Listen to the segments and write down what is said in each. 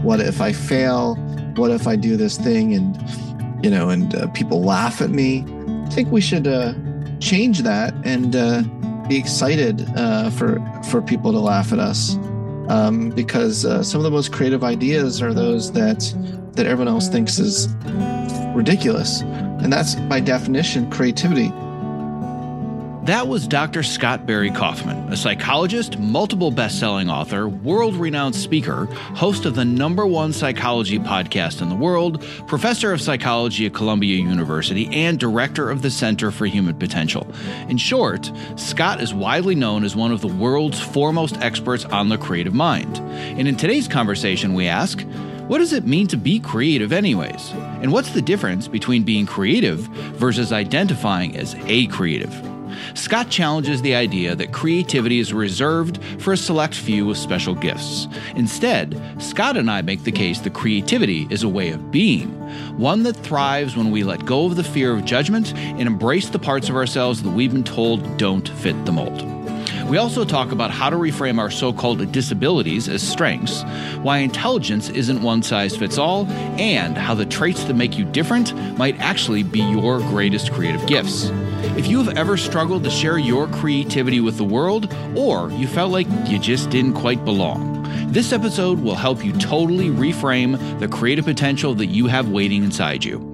what if I fail? What if I do this thing and people laugh at me? I think we should change that and be excited for people to laugh at us, because some of the most creative ideas are those that everyone else thinks is ridiculous, and that's by definition creativity. That was Dr. Scott Barry Kaufman, a psychologist, multiple best-selling author, world-renowned speaker, host of the #1 psychology podcast in the world, professor of psychology at Columbia University, and director of the Center for Human Potential. In short, Scott is widely known as one of the world's foremost experts on the creative mind. And in today's conversation, we ask, what does it mean to be creative anyways? And what's the difference between being creative versus identifying as a creative? Scott challenges the idea that creativity is reserved for a select few with special gifts. Instead, Scott and I make the case that creativity is a way of being, one that thrives when we let go of the fear of judgment and embrace the parts of ourselves that we've been told don't fit the mold. We also talk about how to reframe our so-called disabilities as strengths, why intelligence isn't one size fits all, and how the traits that make you different might actually be your greatest creative gifts. If you have ever struggled to share your creativity with the world, or you felt like you just didn't quite belong, this episode will help you totally reframe the creative potential that you have waiting inside you.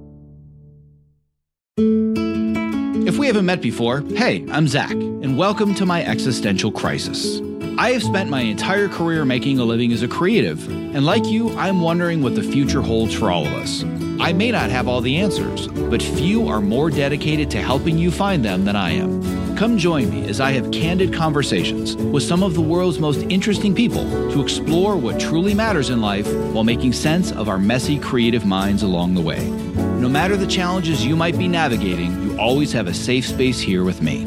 If we haven't met before, hey, I'm Zach, and welcome to my existential crisis. I have spent my entire career making a living as a creative, and like you, I'm wondering what the future holds for all of us. I may not have all the answers, but few are more dedicated to helping you find them than I am. Come join me as I have candid conversations with some of the world's most interesting people to explore what truly matters in life while making sense of our messy creative minds along the way. No matter the challenges you might be navigating, you always have a safe space here with me.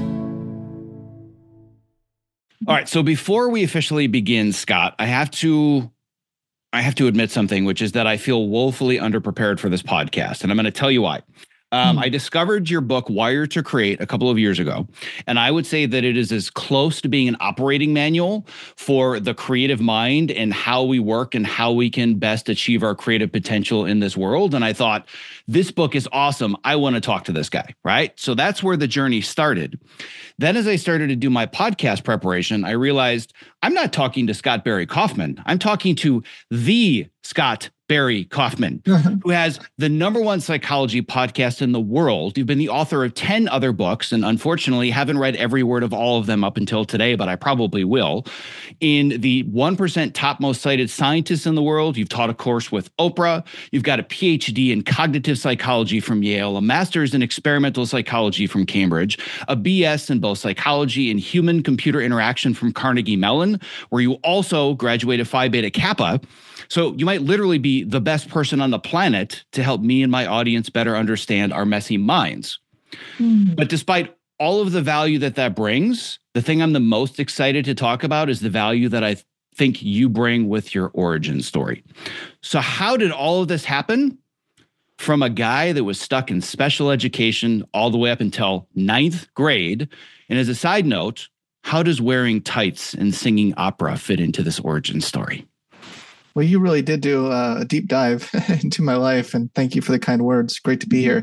All right, so before we officially begin, Scott, I have to admit something, which is that I feel woefully underprepared for this podcast, and I'm going to tell you why. I discovered your book, Wired to Create, a couple of years ago, and I would say that it is as close to being an operating manual for the creative mind and how we work and how we can best achieve our creative potential in this world. And I thought, this book is awesome. I want to talk to this guy, right? So that's where the journey started. Then as I started to do my podcast preparation, I realized I'm not talking to Scott Barry Kaufman. I'm talking to the Scott Barry Kaufman, who has the #1 psychology podcast in the world. You've been the author of 10 other books, and unfortunately haven't read every word of all of them up until today, but I probably will. In the 1% top most cited scientists in the world, you've taught a course with Oprah. You've got a PhD in cognitive psychology from Yale, a master's in experimental psychology from Cambridge, a BS in both psychology and human-computer interaction from Carnegie Mellon, where you also graduated Phi Beta Kappa. So you might literally be the best person on the planet to help me and my audience better understand our messy minds. But despite all of the value that brings, the thing I'm the most excited to talk about is the value that I think you bring with your origin story. So how did all of this happen? From a guy that was stuck in special education all the way up until 9th grade. And as a side note, how does wearing tights and singing opera fit into this origin story? Well, you really did do a deep dive into my life, and thank you for the kind words. Great to be here.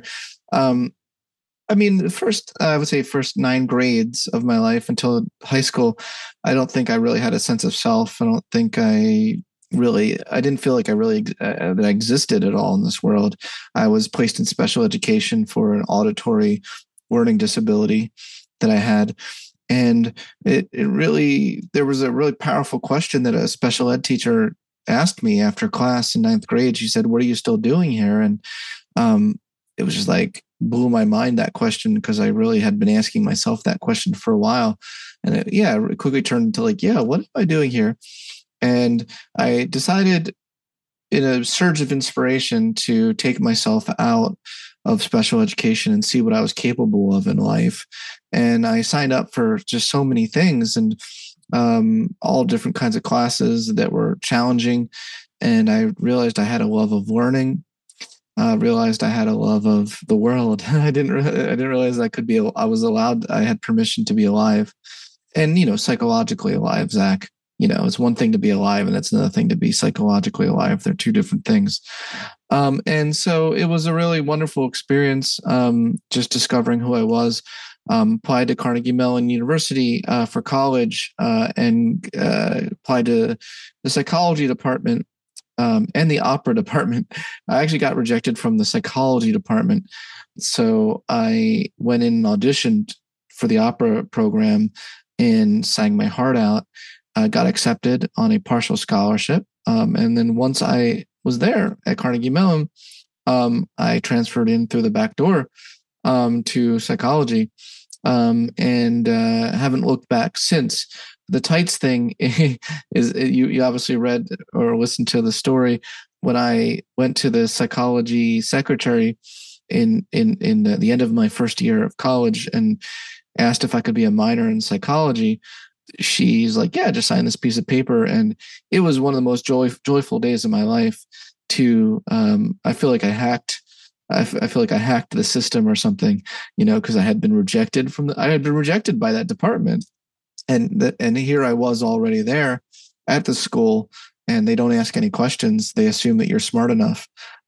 I mean, I would say first 9 grades of my life until high school, I don't think I really had a sense of self. I don't think I didn't feel like that I existed at all in this world. I was placed in special education for an auditory learning disability that I had. And there was a really powerful question that a special ed teacher asked me after class in 9th grade. She said, "What are you still doing here?" And it was just like blew my mind, that question, because I really had been asking myself that question for a while. And it quickly turned into like, what am I doing here? And I decided in a surge of inspiration to take myself out of special education and see what I was capable of in life. And I signed up for just so many things, and all different kinds of classes that were challenging. And I realized I had a love of learning. Realized I had a love of the world. I didn't realize I had permission to be alive, and psychologically alive, Zach. it's one thing to be alive and it's another thing to be psychologically alive. They're two different things. And so it was a really wonderful experience, just discovering who I was. Applied to Carnegie Mellon University for college, and applied to the psychology department and the opera department. I actually got rejected from the psychology department. So I went in and auditioned for the opera program and sang my heart out. I got accepted on a partial scholarship. And then once I was there at Carnegie Mellon, I transferred in through the back door to psychology, and haven't looked back since. The tights thing is you obviously read or listened to the story. When I went to the psychology secretary in the end of my first year of college and asked if I could be a minor in psychology, she's like, yeah, just sign this piece of paper. And it was one of the most joyful days of my life. I feel like I hacked the system or something, because I had been rejected by that department. And here I was already there at the school, and they don't ask any questions. They assume that you're smart enough.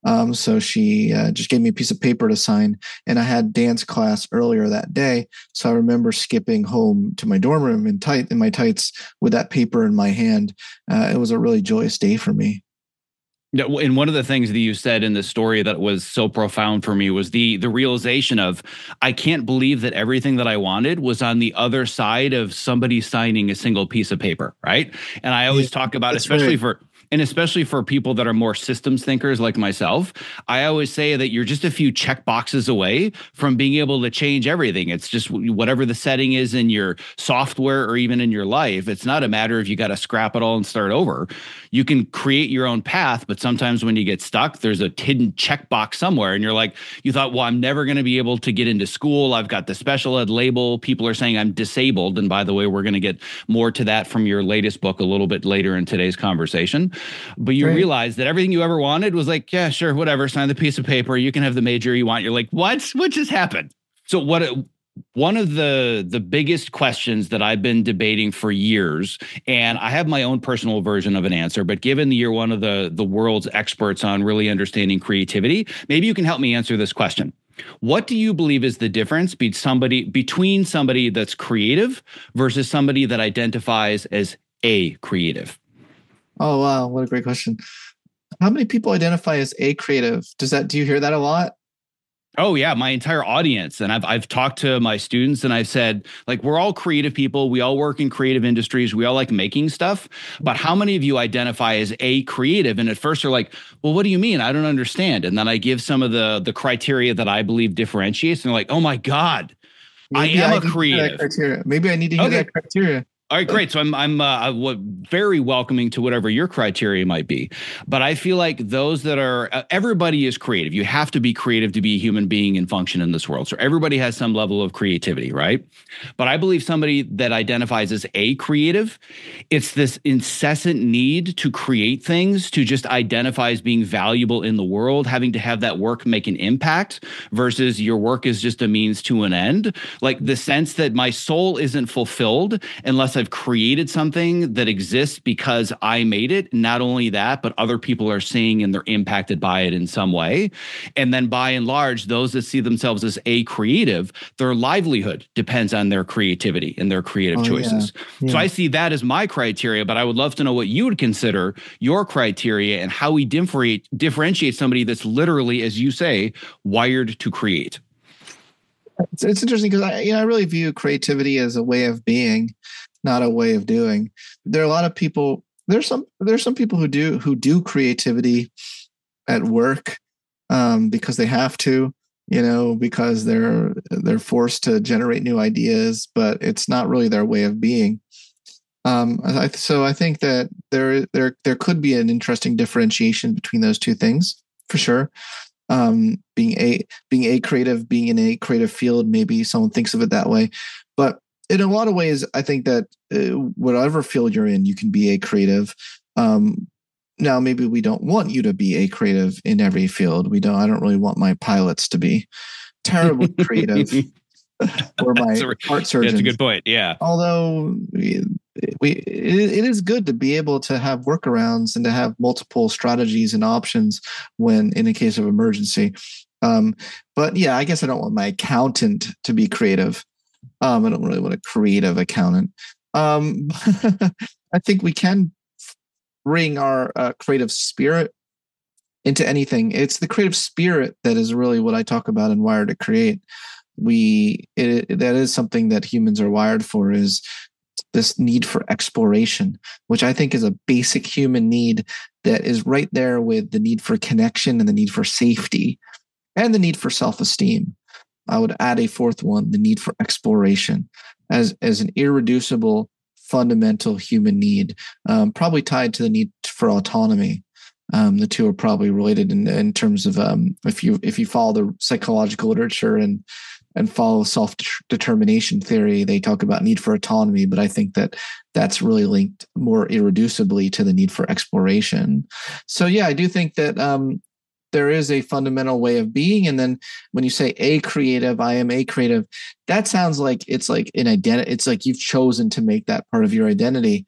So she just gave me a piece of paper to sign, and I had dance class earlier that day. So I remember skipping home to my dorm room in my tights with that paper in my hand. It was a really joyous day for me. Yeah, and one of the things that you said in the story that was so profound for me was the realization of, I can't believe that everything that I wanted was on the other side of somebody signing a single piece of paper, right? And I always talk about, especially for people that are more systems thinkers like myself, I always say that you're just a few check boxes away from being able to change everything. It's just whatever the setting is in your software or even in your life. It's not a matter of you got to scrap it all and start over. You can create your own path, but sometimes when you get stuck, there's a hidden checkbox somewhere, and you thought, well, I'm never going to be able to get into school. I've got the special ed label. People are saying I'm disabled. And by the way, we're going to get more to that from your latest book a little bit later in today's conversation. But you realize that everything you ever wanted was like, yeah, sure, whatever, sign the piece of paper. You can have the major you want. You're like, what just happened? So one of the biggest questions that I've been debating for years, and I have my own personal version of an answer, but given that you're one of the world's experts on really understanding creativity, maybe you can help me answer this question. What do you believe is the difference between somebody that's creative versus somebody that identifies as a creative? Oh, wow. What a great question. How many people identify as a creative? Do you hear that a lot? Oh yeah, my entire audience. And I've talked to my students and I've said, like, we're all creative people. We all work in creative industries. We all like making stuff. But how many of you identify as a creative? And at first they're like, well, what do you mean? I don't understand. And then I give some of the criteria that I believe differentiates. And they're like, oh my God, Maybe I am a creative. Maybe I need to hear that criteria. All right, great. So I'm very welcoming to whatever your criteria might be. But I feel like those that are everybody is creative. You have to be creative to be a human being and function in this world. So everybody has some level of creativity, right? But I believe somebody that identifies as a creative, it's this incessant need to create things, to just identify as being valuable in the world, having to have that work make an impact versus your work is just a means to an end. Like the sense that my soul isn't fulfilled unless I've created something that exists because I made it. Not only that, but other people are seeing and they're impacted by it in some way. And then by and large, those that see themselves as a creative, their livelihood depends on their creativity and their creative choices. Yeah. So I see that as my criteria, but I would love to know what you would consider your criteria and how we differentiate somebody that's literally, as you say, wired to create. It's interesting because I really view creativity as a way of being, not a way of doing. There are a lot of people. There's some people who do creativity at work because they have to, because they're forced to generate new ideas, but it's not really their way of being. So I think that there could be an interesting differentiation between those two things for sure. Being a creative, being in a creative field, maybe someone thinks of it that way, but in a lot of ways, I think that whatever field you're in, you can be a creative. Now, maybe we don't want you to be a creative in every field. I don't really want my pilots to be terribly creative or my heart surgeons. That's a good point. Yeah. Although it is good to be able to have workarounds and to have multiple strategies and options when in a case of emergency. Um, but yeah, I guess I don't want my accountant to be creative. I don't really want a creative accountant. Um, I think we can bring our creative spirit into anything. It's the creative spirit that is really what I talk about in Wired to Create. That is something that humans are wired for, is this need for exploration, which I think is a basic human need that is right there with the need for connection and the need for safety and the need for self-esteem. I would add a fourth one, the need for exploration, as an irreducible fundamental human need, probably tied to the need for autonomy. The two are probably related in terms of if you follow the psychological literature and follow self-determination theory, they talk about need for autonomy, but I think that that's really linked more irreducibly to the need for exploration. So yeah, I do think that there is a fundamental way of being. And then when you say a creative, I am a creative, that sounds like it's like an identity. It's like you've chosen to make that part of your identity.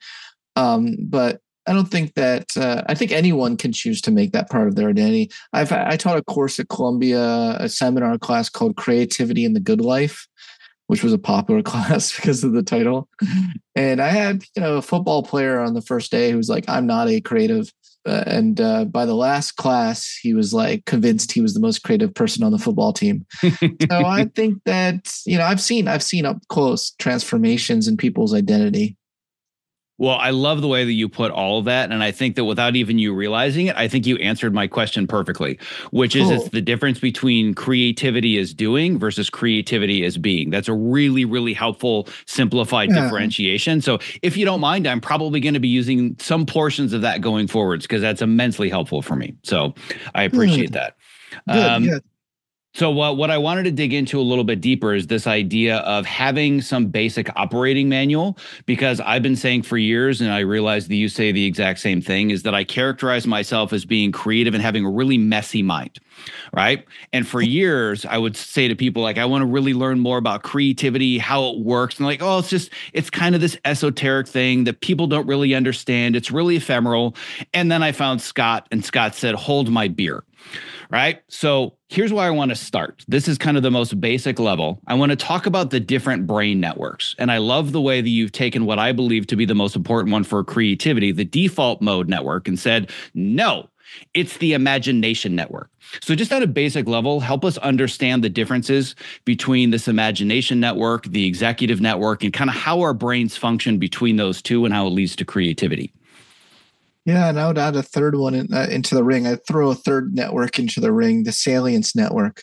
But I don't think that I think anyone can choose to make that part of their identity. I taught a course at Columbia, a seminar class called Creativity in the Good Life, which was a popular class because of the title. And I had, a football player on the first day who was like, I'm not a creative. And by the last class, he was like convinced he was the most creative person on the football team. So I think that, I've seen up close transformations in people's identity. Well, I love the way that you put all of that. And I think that without even you realizing it, I think you answered my question perfectly, which is it's the difference between creativity as doing versus creativity as being. That's a really, really helpful, simplified differentiation. So if you don't mind, I'm probably going to be using some portions of that going forwards because that's immensely helpful for me. So I appreciate that. Good. Yeah. So what I wanted to dig into a little bit deeper is this idea of having some basic operating manual, because I've been saying for years, and I realize that you say the exact same thing, is that I characterize myself as being creative and having a really messy mind, right? And for years, I would say to people like, I want to really learn more about creativity, how it works. And like, oh, it's kind of this esoteric thing that people don't really understand. It's really ephemeral. And then I found Scott, and Scott said, hold my beer. Right. So here's where I want to start. This is kind of the most basic level. I want to talk about the different brain networks. And I love the way that you've taken what I believe to be the most important one for creativity, the default mode network, and said, no, it's the imagination network. So just at a basic level, help us understand the differences between this imagination network, the executive network, and kind of how our brains function between those two and how it leads to creativity. Yeah, and I would add a third one into the ring. I'd throw a third network into the ring, the salience network,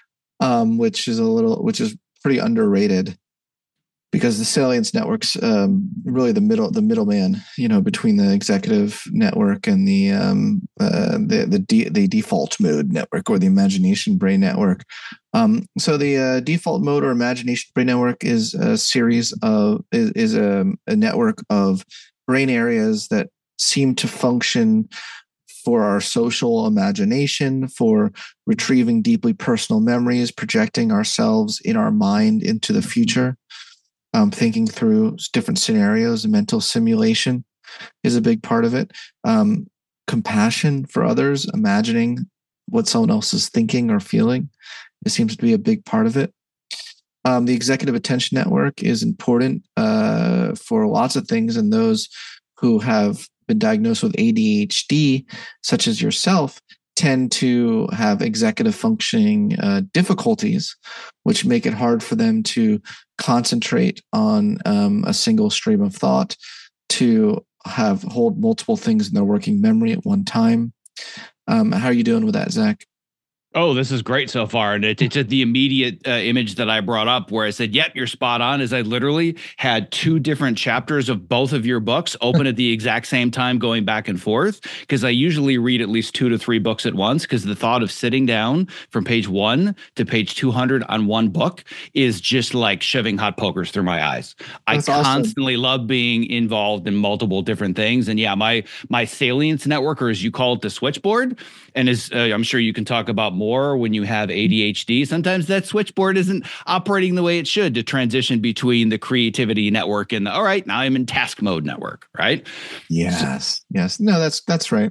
which is pretty underrated, because the salience network's really the middleman, between the executive network and the default mode network, or the imagination brain network. So the default mode or imagination brain network is a network of brain areas that seem to function for our social imagination, for retrieving deeply personal memories, projecting ourselves in our mind into the future, thinking through different scenarios. Mental simulation is a big part of it. Compassion for others, imagining what someone else is thinking or feeling, it seems to be a big part of it. The executive attention network is important for lots of things, and those who have been diagnosed with ADHD, such as yourself, tend to have executive functioning difficulties, which make it hard for them to concentrate on a single stream of thought, to hold multiple things in their working memory at one time. How are you doing with that, Zach? Oh, this is great so far. And it's just the immediate image that I brought up where I said, yep, you're spot on, is I literally had two different chapters of both of your books open at the exact same time, going back and forth, because I usually read at least 2 to 3 books at once, because the thought of sitting down from page 1 to page 200 on one book is just like shoving hot pokers through my eyes. That's I constantly love being involved in multiple different things. And yeah, my salience network, or as you call it, the switchboard, and as I'm sure you can talk about more when you have ADHD. Sometimes that switchboard isn't operating the way it should to transition between the creativity network and all right, now I'm in task mode network, right? Yes. Yes. No, that's right.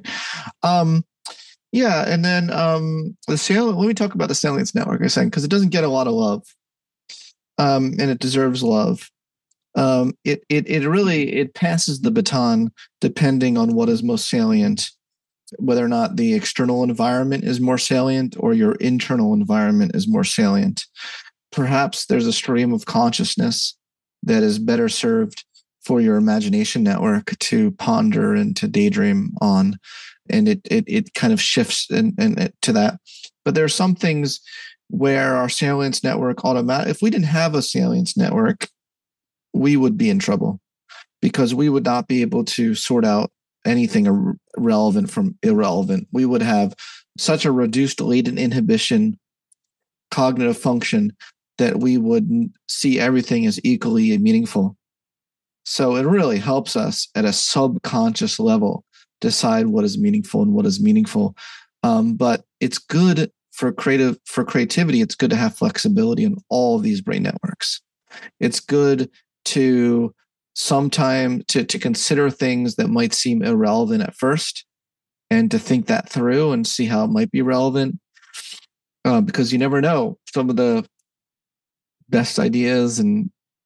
Yeah, and then the salient. Let me talk about the salience network a second because it doesn't get a lot of love, and it deserves love. It really it passes the baton depending on what is most salient, whether or not the external environment is more salient or your internal environment is more salient. Perhaps there's a stream of consciousness that is better served for your imagination network to ponder and to daydream on, and it kind of shifts and to that. But there are some things where our salience network if we didn't have a salience network, we would be in trouble because we would not be able to sort out anything relevant from irrelevant. We would have such a reduced latent inhibition cognitive function that we would see everything as equally meaningful. So it really helps us at a subconscious level decide what is meaningful and what is meaningful. But it's good for creativity. It's good to have flexibility in all of these brain networks. It's good to sometime to consider things that might seem irrelevant at first and to think that through and see how it might be relevant, because you never know. Some of the best ideas and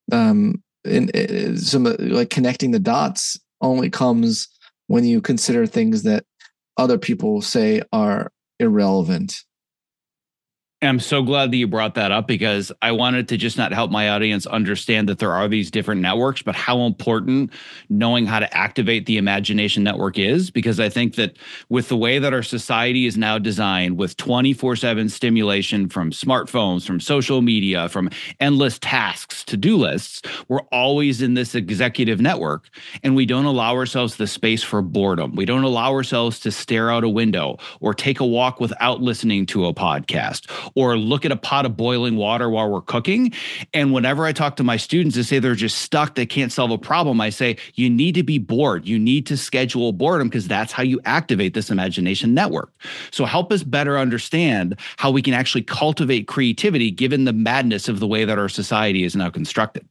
some like connecting the dots only comes when you consider things that other people say are irrelevant. I'm so glad that you brought that up because I wanted to just not help my audience understand that there are these different networks, but how important knowing how to activate the imagination network is. Because I think that with the way that our society is now designed, with 24/7 stimulation from smartphones, from social media, from endless tasks, to-do lists, we're always in this executive network and we don't allow ourselves the space for boredom. We don't allow ourselves to stare out a window or take a walk without listening to a podcast, or look at a pot of boiling water while we're cooking. And whenever I talk to my students, they say they're just stuck, they can't solve a problem, I say, you need to be bored. You need to schedule boredom because that's how you activate this imagination network. So help us better understand how we can actually cultivate creativity given the madness of the way that our society is now constructed.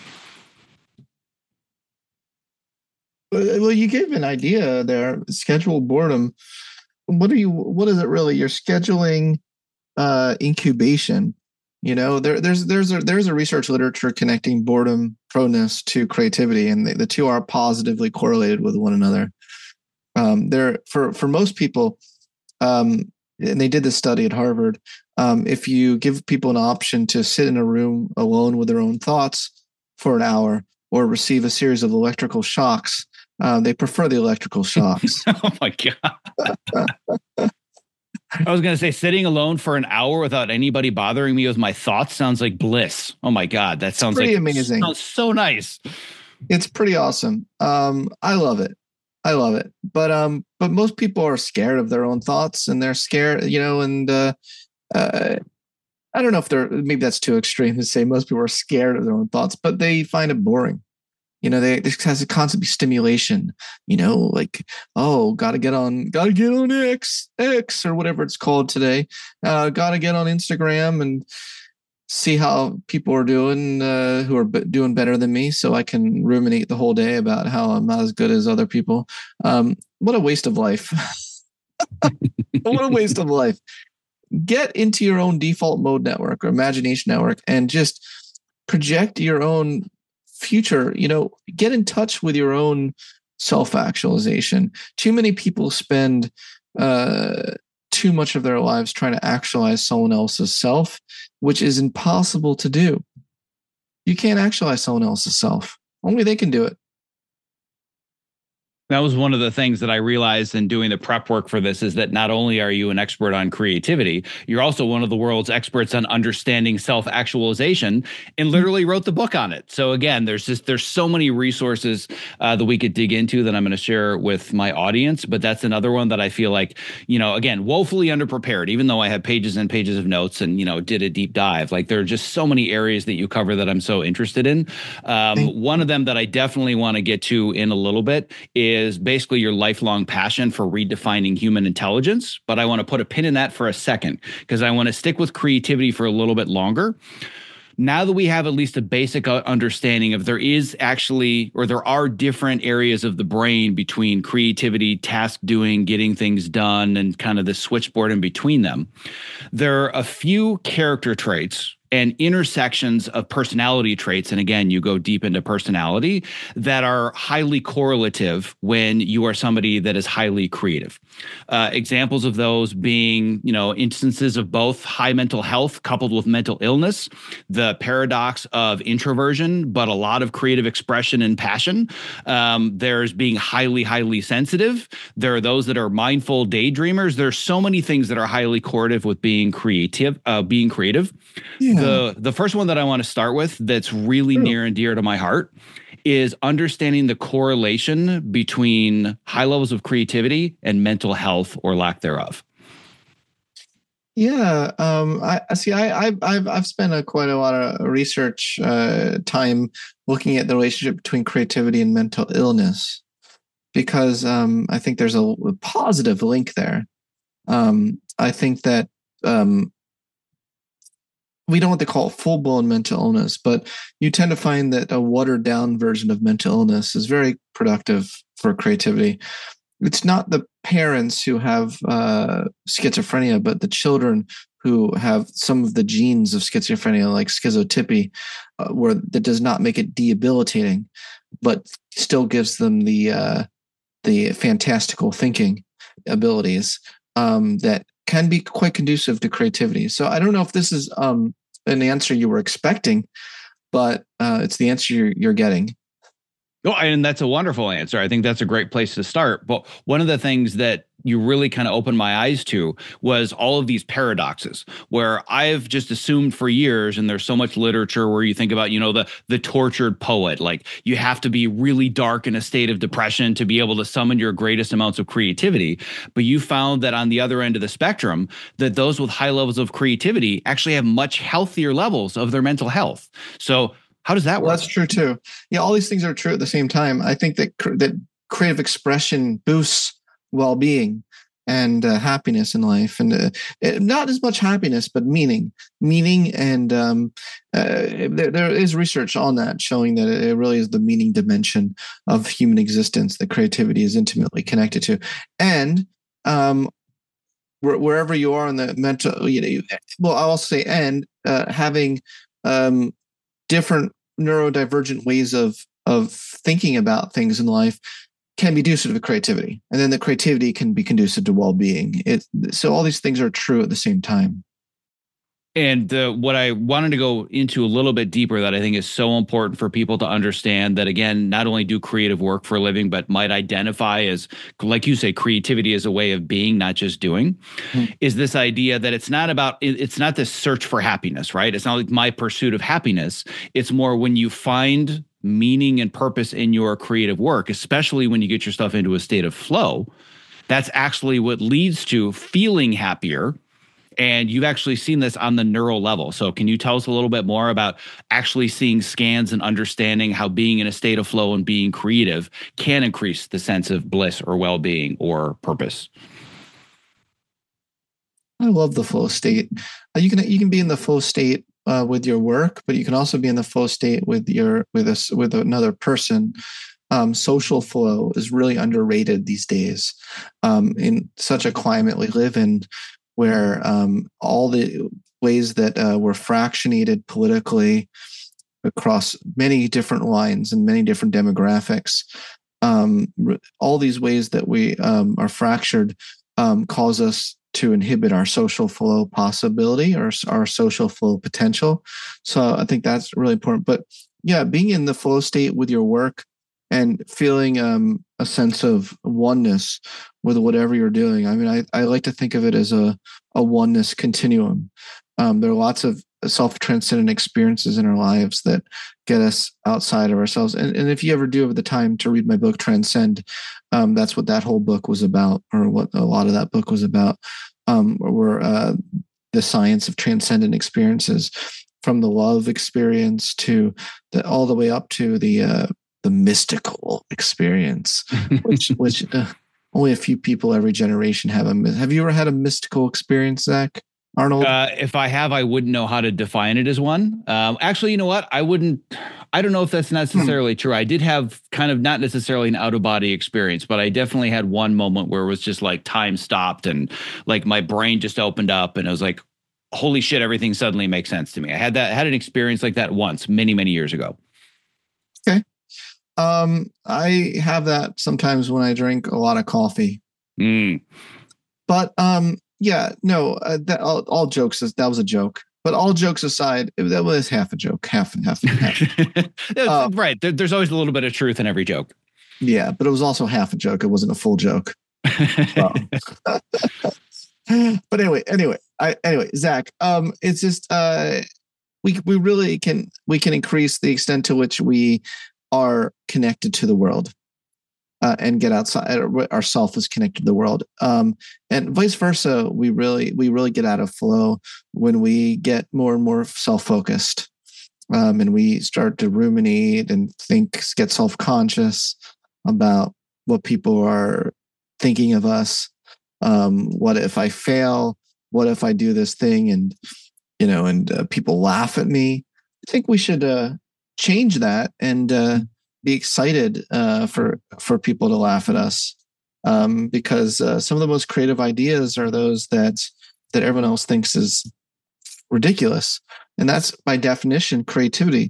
Well, you gave an idea there. Schedule boredom. What is it really? You're scheduling incubation. There's a research literature connecting boredom proneness to creativity, and the two are positively correlated with one another. For most people, and they did this study at Harvard. If you give people an option to sit in a room alone with their own thoughts for an hour or receive a series of electrical shocks, they prefer the electrical shocks. Oh my God. I was going to say sitting alone for an hour without anybody bothering me with my thoughts sounds like bliss. Oh my God. That sounds pretty amazing. Sounds so nice. It's pretty awesome. I love it. But most people are scared of their own thoughts, and they're scared, and I don't know if maybe that's too extreme to say most people are scared of their own thoughts, but they find it boring. This has a constant stimulation, like, oh, gotta get on X or whatever it's called today. Gotta get on Instagram and see how people are doing, who are doing better than me, so I can ruminate the whole day about how I'm not as good as other people. What a waste of life. What a waste of life. Get into your own default mode network or imagination network and just project your own future. Get in touch with your own self-actualization. Too many people spend too much of their lives trying to actualize someone else's self, which is impossible to do. You can't actualize someone else's self. Only they can do it. That was one of the things that I realized in doing the prep work for this, is that not only are you an expert on creativity, you're also one of the world's experts on understanding self-actualization, and literally wrote the book on it. So again, there's so many resources that we could dig into that I'm going to share with my audience. But that's another one that I feel like, again, woefully underprepared, even though I have pages and pages of notes and, did a deep dive. Like there are just so many areas that you cover that I'm so interested in. One of them that I definitely want to get to in a little bit is is basically your lifelong passion for redefining human intelligence. But I want to put a pin in that for a second because I want to stick with creativity for a little bit longer. Now that we have at least a basic understanding of there is actually, or there are different areas of the brain between creativity, task doing, getting things done, and kind of the switchboard in between them, there are a few character traits and intersections of personality traits. And again, you go deep into personality that are highly correlative when you are somebody that is highly creative. Examples of those being, instances of both high mental health coupled with mental illness, the paradox of introversion, but a lot of creative expression and passion. There's being highly, highly sensitive. There are those that are mindful daydreamers. There's so many things that are highly correlative with being creative. Yeah. The first one that I want to start with that's really near and dear to my heart is understanding the correlation between high levels of creativity and mental health or lack thereof. Yeah, I see. I've spent quite a lot of research time looking at the relationship between creativity and mental illness because I think there's a positive link there. I think that we don't want to call it full-blown mental illness, but you tend to find that a watered-down version of mental illness is very productive for creativity. It's not the parents who have schizophrenia, but the children who have some of the genes of schizophrenia, like schizotypy, where that does not make it debilitating, but still gives them the fantastical thinking abilities that can be quite conducive to creativity. So I don't know if this is an answer you were expecting, but it's the answer you're getting. Oh, and that's a wonderful answer. I think that's a great place to start. But one of the things that you really kind of opened my eyes to was all of these paradoxes where I've just assumed for years, and there's so much literature where you think about, the tortured poet, like you have to be really dark in a state of depression to be able to summon your greatest amounts of creativity. But you found that on the other end of the spectrum, that those with high levels of creativity actually have much healthier levels of their mental health. So how does that work? Well, that's true too. Yeah, all these things are true at the same time. I think that that creative expression boosts well-being and happiness in life, and not as much happiness, but meaning. And there is research on that showing that it really is the meaning dimension of human existence that creativity is intimately connected to, and wherever you are in the mental, well, I'll also say, and having different neurodivergent ways of thinking about things in life can be conducive to creativity, and then the creativity can be conducive to well-being. So all these things are true at the same time. And what I wanted to go into a little bit deeper that I think is so important for people to understand that, again, not only do creative work for a living, but might identify as, like you say, creativity as a way of being, not just doing, is this idea that it's not this search for happiness, right? It's not like my pursuit of happiness. It's more when you find meaning and purpose in your creative work, especially when you get yourself into a state of flow, that's actually what leads to feeling happier. And you've actually seen this on the neural level. So can you tell us a little bit more about actually seeing scans and understanding how being in a state of flow and being creative can increase the sense of bliss or well-being or purpose? I love the flow state. You can be in the flow state with your work, but you can also be in the flow state with another person. Social flow is really underrated these days in such a climate we live in, where all the ways that we're fractionated politically across many different lines and many different demographics, all these ways that we are fractured cause us to inhibit our social flow possibility or our social flow potential. So I think that's really important. But yeah, being in the flow state with your work and feeling a sense of oneness with whatever you're doing. I mean, I like to think of it as a oneness continuum. There are lots of self-transcendent experiences in our lives that get us outside of ourselves. And if you ever do have the time to read my book, Transcend, that's what that whole book was about, or what a lot of that book was about, were the science of transcendent experiences, from the love experience to all the way up to the the mystical experience, which only a few people every generation have. Have you ever had a mystical experience, Zach Arnold? If I have, I wouldn't know how to define it as one. Actually, you know what? I wouldn't. I don't know if that's necessarily true. I did have kind of not necessarily an out of body experience, but I definitely had one moment where it was just like time stopped and like my brain just opened up and it was like, holy shit, everything suddenly makes sense to me. I had an experience like that once, many, many years ago. Okay. I have that sometimes when I drink a lot of coffee. But yeah, no, that all jokes that was a joke. But all jokes aside, that was half a joke, half and half. Right. There's always a little bit of truth in every joke. Yeah, but it was also half a joke. It wasn't a full joke. But anyway, Zach, it's just we really can increase the extent to which we are connected to the world. And get outside. Ourself is connected to the world, and vice versa. We really get out of flow when we get more and more self-focused, and we start to ruminate and get self-conscious about what people are thinking of us. What if I fail? What if I do this thing and people laugh at me? I think we should change that and be excited for people to laugh at us, because some of the most creative ideas are those that everyone else thinks is ridiculous, and that's by definition creativity.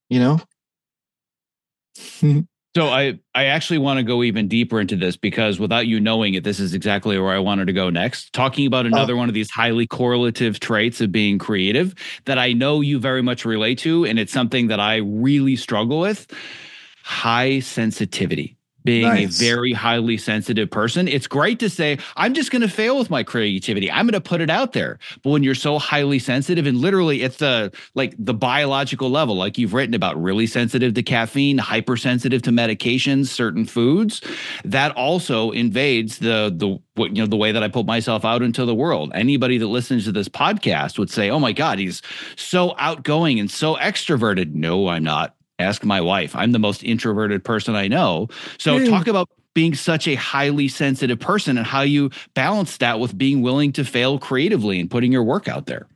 So I actually want to go even deeper into this because without you knowing it, this is exactly where I wanted to go next. Talking about another one of these highly correlative traits of being creative that I know you very much relate to, and it's something that I really struggle with. High sensitivity. Being nice. A very highly sensitive person, it's great to say, I'm just going to fail with my creativity. I'm going to put it out there. But when you're so highly sensitive, and literally it's the biological level, like you've written about, really sensitive to caffeine, hypersensitive to medications, certain foods, that also invades the way that I put myself out into the world. Anybody that listens to this podcast would say, oh my God, he's so outgoing and so extroverted. No, I'm not. Ask my wife. I'm the most introverted person I know. So talk about being such a highly sensitive person and how you balance that with being willing to fail creatively and putting your work out there.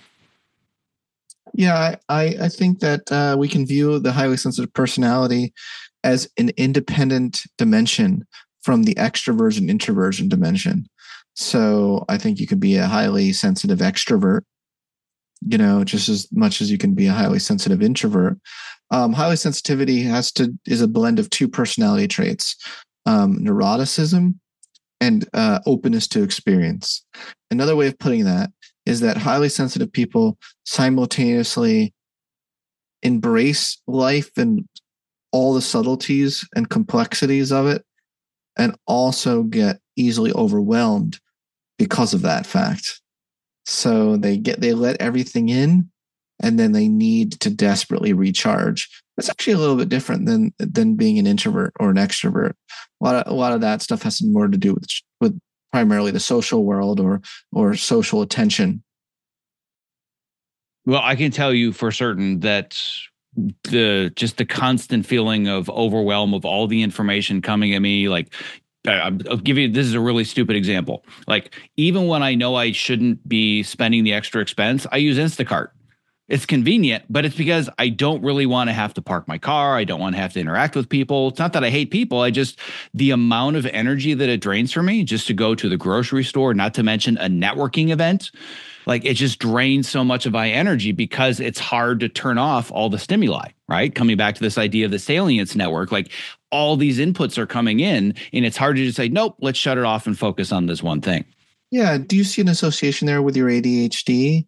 Yeah, I think that we can view the highly sensitive personality as an independent dimension from the extroversion introversion dimension. So I think you could be a highly sensitive extrovert, just as much as you can be a highly sensitive introvert. Highly sensitivity is a blend of two personality traits, neuroticism and openness to experience. Another way of putting that is that highly sensitive people simultaneously embrace life and all the subtleties and complexities of it, and also get easily overwhelmed because of that fact. So they let everything in, and then they need to desperately recharge. It's actually a little bit different than being an introvert or an extrovert. A lot of that stuff has more to do with primarily the social world or social attention. Well, I can tell you for certain that the constant feeling of overwhelm of all the information coming at me, like I'll give you, this is a really stupid example. Like even when I know I shouldn't be spending the extra expense, I use Instacart. It's convenient, but it's because I don't really want to have to park my car. I don't want to have to interact with people. It's not that I hate people. The amount of energy that it drains for me just to go to the grocery store, not to mention a networking event, like it just drains so much of my energy because it's hard to turn off all the stimuli, right? Coming back to this idea of the salience network, like all these inputs are coming in and it's hard to just say, nope, let's shut it off and focus on this one thing. Yeah. Do you see an association there with your ADHD?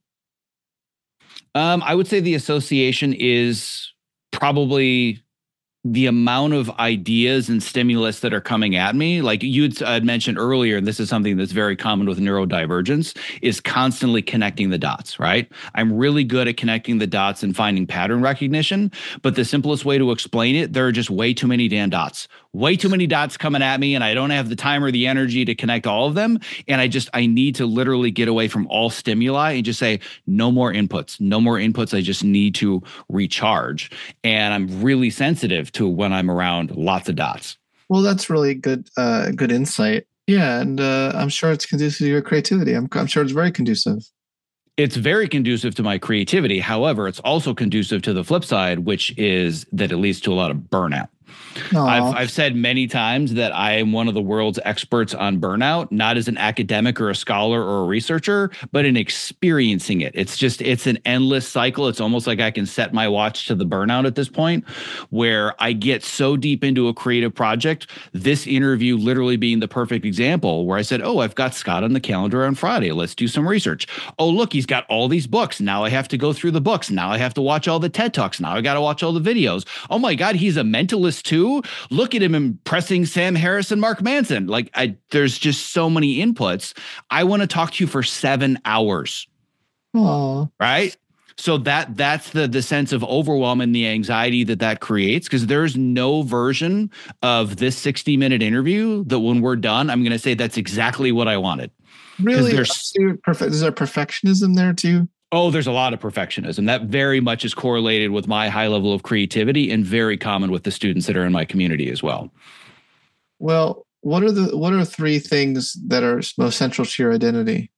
I would say the association is probably the amount of ideas and stimulus that are coming at me. Like you'd mentioned earlier, and this is something that's very common with neurodivergence, is constantly connecting the dots, right? I'm really good at connecting the dots and finding pattern recognition, but the simplest way to explain it, there are just way too many damn dots. way too many dots coming at me and I don't have the time or the energy to connect all of them. And I need to literally get away from all stimuli and just say, no more inputs, no more inputs. I just need to recharge. And I'm really sensitive to when I'm around lots of dots. Well, that's really good insight. Yeah. And I'm sure it's conducive to your creativity. I'm sure it's very conducive. It's very conducive to my creativity. However, it's also conducive to the flip side, which is that it leads to a lot of burnout. I've said many times that I am one of the world's experts on burnout, not as an academic or a scholar or a researcher, but in experiencing it. It's an endless cycle. It's almost like I can set my watch to the burnout at this point, where I get so deep into a creative project, this interview literally being the perfect example, where I said, oh, I've got Scott on the calendar on Friday. Let's do some research. Oh, look, he's got all these books. Now I have to go through the books. Now I have to watch all the TED Talks. Now I got to watch all the videos. Oh my God, he's a mentalist too. Look at him impressing Sam Harris and Mark Manson. There's just so many inputs. I want to talk to you for 7 hours. Aww. Right? So that's the sense of overwhelm and the anxiety that creates, because there's no version of this 60-minute interview that when we're done, I'm going to say that's exactly what I wanted. Really? Is there perfectionism there too? Oh, there's a lot of perfectionism. That very much is correlated with my high level of creativity and very common with the students that are in my community as well. Well, what are 3 things that are most central to your identity?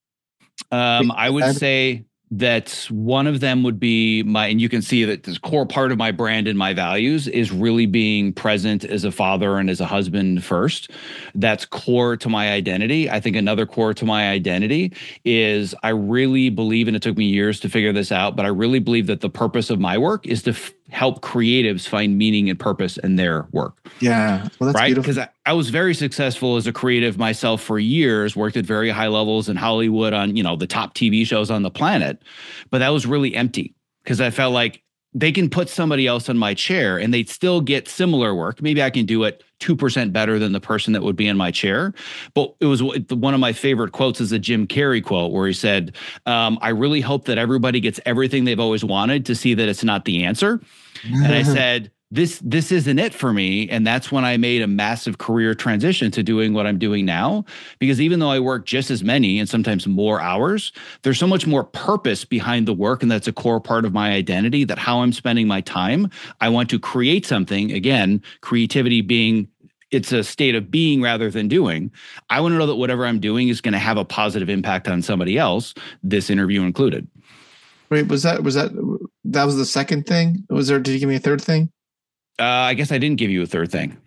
I would say that one of them would be and you can see that this core part of my brand and my values is really being present as a father and as a husband first. That's core to my identity. I think another core to my identity is I really believe, and it took me years to figure this out, but I really believe that the purpose of my work is to help creatives find meaning and purpose in their work. Yeah. Well, that's right. Beautiful. Because I was very successful as a creative myself for years, worked at very high levels in Hollywood on, the top TV shows on the planet. But that was really empty because I felt like they can put somebody else in my chair and they'd still get similar work. Maybe I can do it 2% better than the person that would be in my chair. But it was one of my favorite quotes is a Jim Carrey quote where he said, I really hope that everybody gets everything they've always wanted to see that it's not the answer. And I said, this isn't it for me. And that's when I made a massive career transition to doing what I'm doing now. Because even though I work just as many and sometimes more hours, there's so much more purpose behind the work. And that's a core part of my identity, that how I'm spending my time. I want to create something. Again, creativity being, it's a state of being rather than doing. I want to know that whatever I'm doing is going to have a positive impact on somebody else, this interview included. Wait, was that the second thing? Did you give me a third thing? I guess I didn't give you a third thing.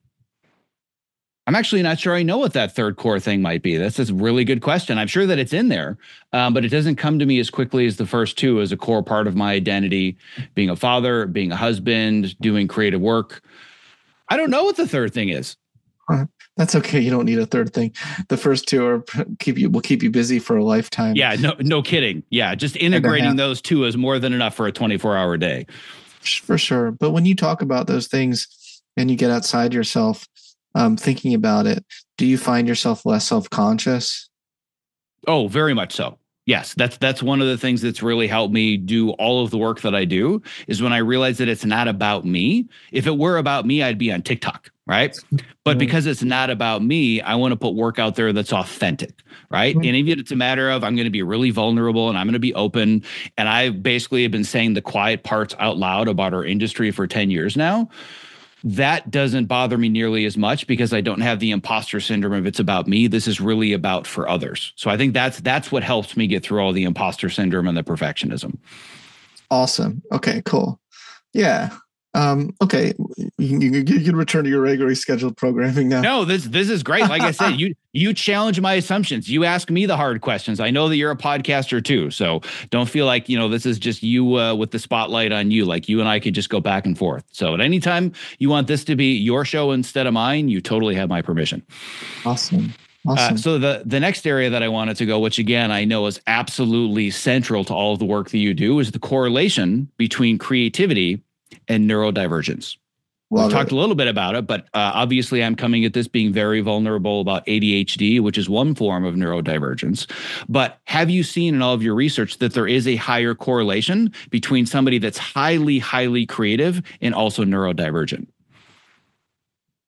I'm actually not sure I know what that third core thing might be. That's a really good question. I'm sure that it's in there, but it doesn't come to me as quickly as the first two as a core part of my identity, being a father, being a husband, doing creative work. I don't know what the third thing is. That's okay. You don't need a third thing. The first two will keep you busy for a lifetime. Yeah, no kidding. Yeah, just integrating those two is more than enough for a 24-hour day. For sure. But when you talk about those things and you get outside yourself, thinking about it, do you find yourself less self-conscious? Oh, very much so. Yes, that's one of the things that's really helped me do all of the work that I do is when I realize that it's not about me. If it were about me, I'd be on TikTok, right? But because it's not about me, I want to put work out there that's authentic, right? And even if it's a matter of I'm going to be really vulnerable and I'm going to be open. And I basically have been saying the quiet parts out loud about our industry for 10 years now. That doesn't bother me nearly as much because I don't have the imposter syndrome of it's about me. This is really about for others. So I think that's what helps me get through all the imposter syndrome and the perfectionism. Awesome. Okay, cool. Yeah. Okay. You can return to your regularly scheduled programming now. No, this is great. Like I said, you challenge my assumptions. You ask me the hard questions. I know that you're a podcaster too. So don't feel like, this is just you with the spotlight on you. Like you and I could just go back and forth. So at any time you want this to be your show instead of mine, you totally have my permission. Awesome. So the next area that I wanted to go, which again, I know is absolutely central to all of the work that you do, is the correlation between creativity and neurodivergence. We've talked a little bit about it, but obviously I'm coming at this being very vulnerable about ADHD, which is one form of neurodivergence. But have you seen in all of your research that there is a higher correlation between somebody that's highly, highly creative and also neurodivergent?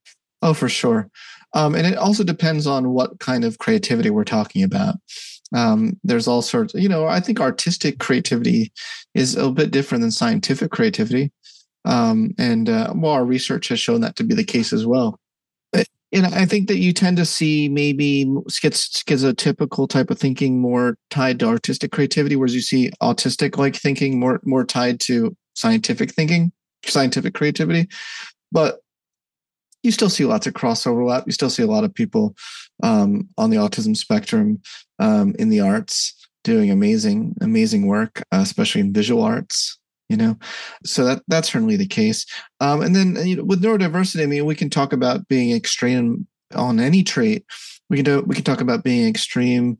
Oh, for sure. And it also depends on what kind of creativity we're talking about. There's all sorts, I think artistic creativity is a little bit different than scientific creativity. And well, our research has shown that to be the case as well. And I think that you tend to see maybe schizotypical type of thinking more tied to artistic creativity, whereas you see autistic like thinking more tied to scientific thinking, scientific creativity. But you still see lots of cross overlap. You still see a lot of people on the autism spectrum in the arts doing amazing work, especially in visual arts. So that's certainly the case. And then with neurodiversity, I mean, we can talk about being extreme on any trait. We can talk about being extreme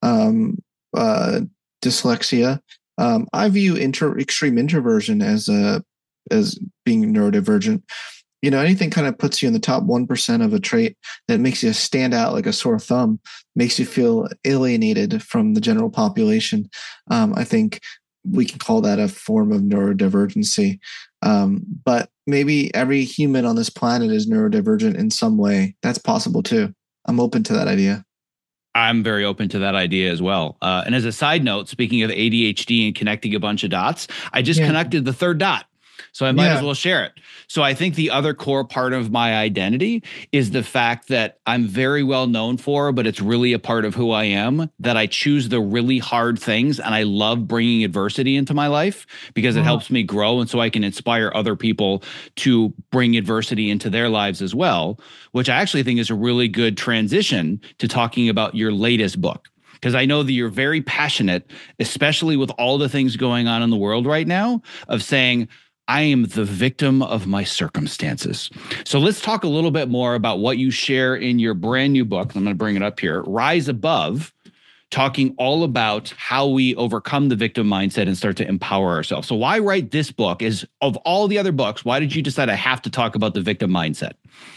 dyslexia. I view extreme introversion as being neurodivergent. Anything kind of puts you in the top 1% of a trait that makes you stand out like a sore thumb, makes you feel alienated from the general population. I think we can call that a form of neurodivergency. But maybe every human on this planet is neurodivergent in some way. That's possible too. I'm open to that idea. I'm very open to that idea as well. And as a side note, speaking of ADHD and connecting a bunch of dots, I just connected the third dot. So I might as well share it. So I think the other core part of my identity is the fact that I'm very well known for, but it's really a part of who I am, that I choose the really hard things. And I love bringing adversity into my life because it helps me grow. And so I can inspire other people to bring adversity into their lives as well, which I actually think is a really good transition to talking about your latest book. Because I know that you're very passionate, especially with all the things going on in the world right now, of saying, I am the victim of my circumstances. So let's talk a little bit more about what you share in your brand new book. I'm going to bring it up here, Rise Above, talking all about how we overcome the victim mindset and start to empower ourselves. So why write this book? Is of all the other books, why did you decide I have to talk about the victim mindset?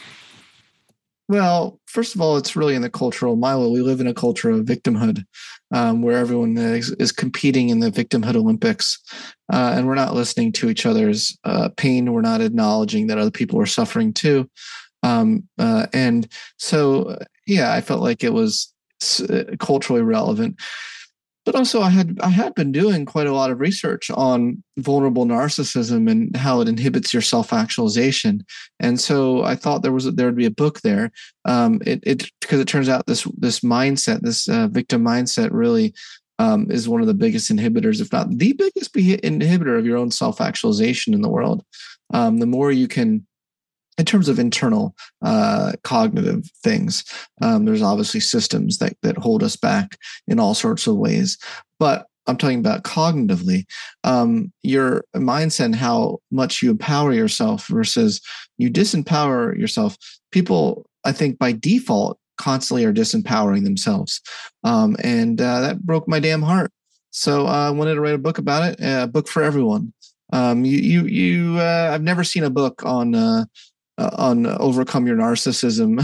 Well, first of all, it's really in the cultural milo. We live in a culture of victimhood, where everyone is competing in the victimhood Olympics, and we're not listening to each other's pain. We're not acknowledging that other people are suffering too. And so, I felt like it was culturally relevant. But also, I had been doing quite a lot of research on vulnerable narcissism and how it inhibits your self-actualization, and so I thought there would be a book there. Because it turns out this mindset, this victim mindset, really is one of the biggest inhibitors, if not the biggest inhibitor of your own self-actualization in the world. The more you can, in terms of internal cognitive things, there's obviously systems that hold us back in all sorts of ways. But I'm talking about cognitively, your mindset and how much you empower yourself versus you disempower yourself. People, I think, by default, constantly are disempowering themselves. And that broke my damn heart. So I wanted to write a book about it, a book for everyone. I've never seen a book on overcome your narcissism.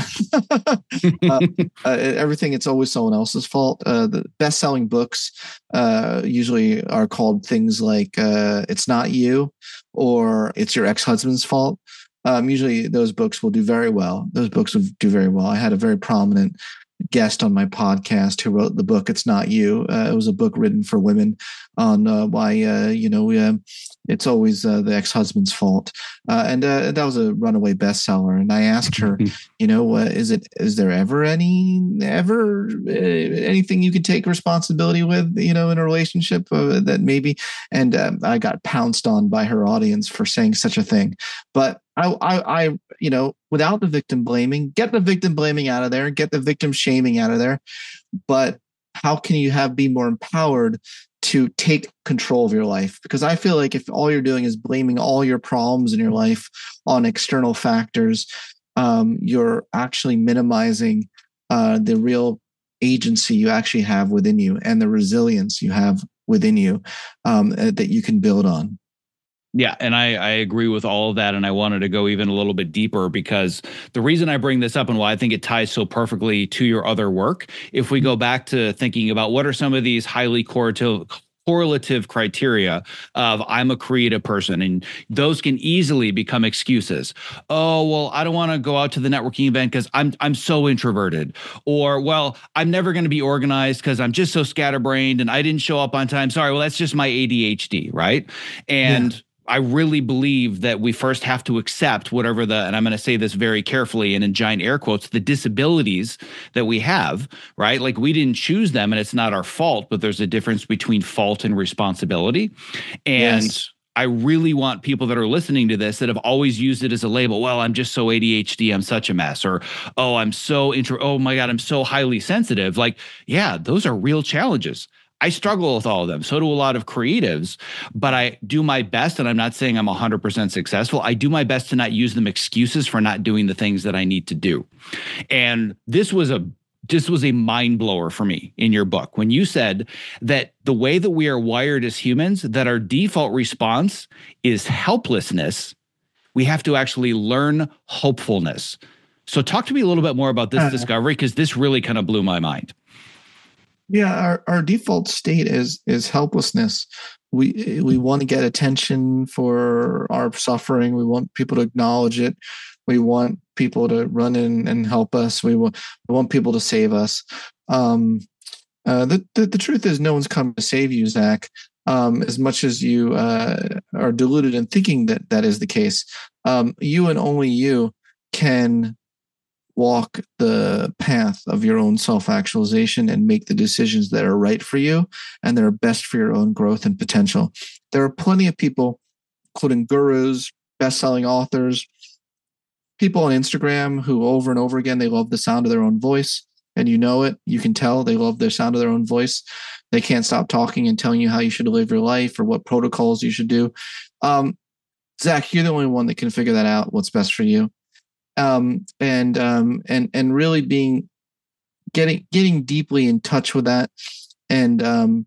Everything, it's always someone else's fault. The best-selling books usually are called things like It's Not You or It's Your Ex-Husband's Fault. Usually those books will do very well. I had a very prominent guest on my podcast who wrote the book It's Not You. It was a book written for women on why it's always the ex-husband's fault, and that was a runaway bestseller. And I asked her, is there ever anything you could take responsibility with, in a relationship that maybe? And I got pounced on by her audience for saying such a thing. But I without the victim blaming, get the victim blaming out of there, get the victim shaming out of there. But how can you be more empowered to take control of your life? Because I feel like if all you're doing is blaming all your problems in your life on external factors, you're actually minimizing the real agency you actually have within you and the resilience you have within you that you can build on. Yeah, and I agree with all of that. And I wanted to go even a little bit deeper because the reason I bring this up and why I think it ties so perfectly to your other work, if we go back to thinking about what are some of these highly correlative criteria of I'm a creative person, and those can easily become excuses. Oh, well, I don't want to go out to the networking event because I'm so introverted, or well, I'm never going to be organized because I'm just so scatterbrained and I didn't show up on time. Sorry, well, that's just my ADHD, right? And I really believe that we first have to accept whatever and I'm going to say this very carefully and in giant air quotes, the disabilities that we have, right? Like we didn't choose them and it's not our fault, but there's a difference between fault and responsibility. And I really want people that are listening to this that have always used it as a label. Well, I'm just so ADHD, I'm such a mess. Or, oh, oh my God, I'm so highly sensitive. Like, yeah, those are real challenges. I struggle with all of them. So do a lot of creatives, but I do my best. And I'm not saying I'm 100% successful. I do my best to not use them excuses for not doing the things that I need to do. And this was a mind blower for me in your book when you said that the way that we are wired as humans, that our default response is helplessness. We have to actually learn hopefulness. So talk to me a little bit more about this discovery, because this really kind of blew my mind. Yeah, our default state is helplessness. We want to get attention for our suffering. We want people to acknowledge it. We want people to run in and help us. We want people to save us. The truth is, no one's coming to save you, Zach. As much as you are deluded in thinking that is the case, you and only you can walk the path of your own self-actualization and make the decisions that are right for you and that are best for your own growth and potential. There are plenty of people, including gurus, best-selling authors, people on Instagram who over and over again, they love the sound of their own voice. And you know it. You can tell they love the sound of their own voice. They can't stop talking and telling you how you should live your life or what protocols you should do. Zach, you're the only one that can figure that out, what's best for you. And really getting deeply in touch with that and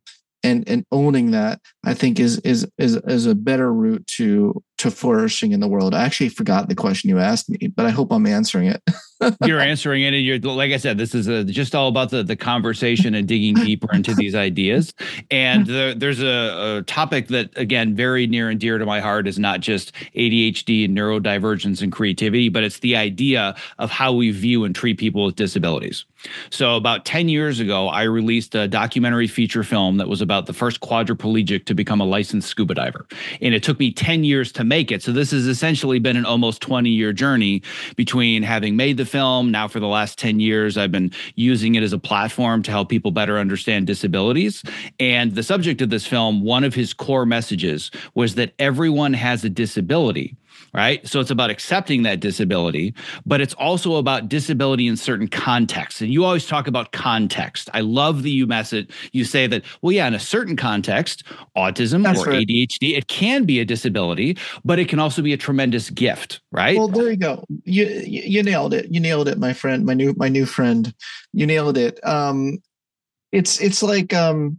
owning that, I think is a better route to flourishing in the world. I actually forgot the question you asked me, but I hope I'm answering it. You're answering it, and you're, like I said, this is just all about the conversation and digging deeper into these ideas. And there's a topic that, again, very near and dear to my heart is not just ADHD and neurodivergence and creativity, but it's the idea of how we view and treat people with disabilities. So about 10 years ago, I released a documentary feature film that was about the first quadriplegic to become a licensed scuba diver. And it took me 10 years to make it. So this has essentially been an almost 20-year journey between having made the film. Now for the last 10 years, I've been using it as a platform to help people better understand disabilities. And the subject of this film, one of his core messages was that everyone has a disability. Right. So it's about accepting that disability, but it's also about disability in certain contexts. And you always talk about context. I love the you say that, well, yeah, in a certain context, autism That's or right. ADHD, it can be a disability, but it can also be a tremendous gift. Right. Well, there you go. You nailed it. You nailed it, my friend, my new friend. You nailed it. It's like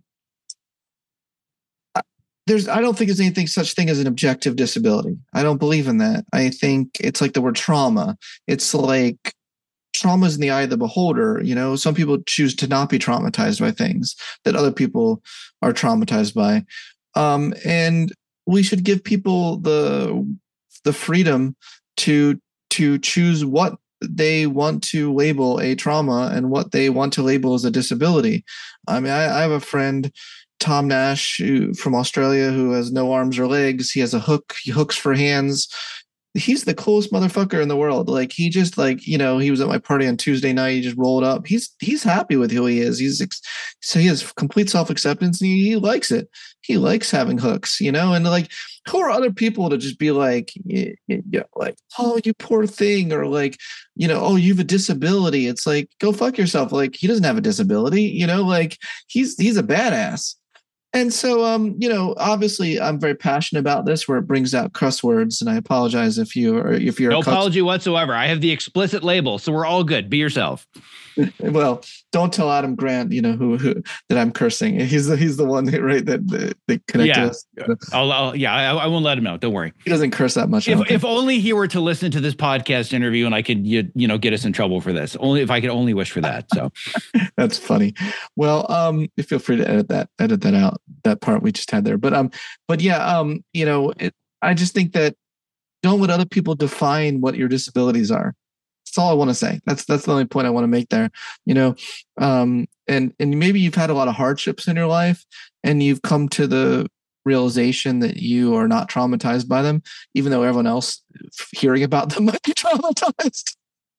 I don't think there's anything such thing as an objective disability. I don't believe in that. I think it's like the word trauma. It's like trauma is in the eye of the beholder. You know, some people choose to not be traumatized by things that other people are traumatized by. And we should give people the freedom to choose what they want to label a trauma and what they want to label as a disability. I mean, I have a friend, Tom Nash, from Australia, who has no arms or legs. He has a hook. He hooks for hands. He's the coolest motherfucker in the world. Like he just he was at my party on Tuesday night. He just rolled up. He's happy with who he is. So he has complete self-acceptance and he likes it. He likes having hooks, and like, who are other people to just be like, like, oh, you poor thing, or like, oh, you have a disability. It's like, go fuck yourself. Like, he doesn't have a disability, like he's a badass. And so, obviously I'm very passionate about this where it brings out cuss words, and I apologize if you're no apology whatsoever. I have the explicit label, so we're all good. Be yourself. Well, don't tell Adam Grant, who that I'm cursing. He's the one that connected us. I won't let him know. Don't worry. He doesn't curse that much. If only he were to listen to this podcast interview, and I could get us in trouble for this. Only if I could only wish for that. So that's funny. Well, feel free to edit that out. that part we just had there. But yeah, I just think that don't let other people define what your disabilities are. That's all I want to say. That's the only point I want to make there. And maybe you've had a lot of hardships in your life, and you've come to the realization that you are not traumatized by them, even though everyone else hearing about them might be traumatized.